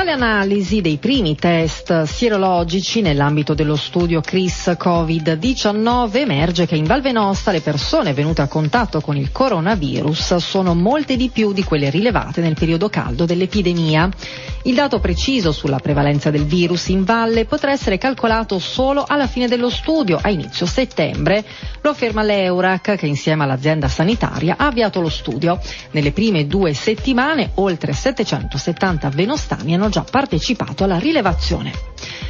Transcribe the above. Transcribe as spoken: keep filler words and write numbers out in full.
Dalle analisi dei primi test sierologici nell'ambito dello studio C R I S covid diciannove emerge che in Val Venosta le persone venute a contatto con il coronavirus sono molte di più di quelle rilevate nel periodo caldo dell'epidemia. Il dato preciso sulla prevalenza del virus in valle potrà essere calcolato solo alla fine dello studio, a inizio settembre. Lo afferma l'Eurac, che insieme all'azienda sanitaria ha avviato lo studio. Nelle prime due settimane oltre settecentosettanta venostani hanno già partecipato alla rilevazione.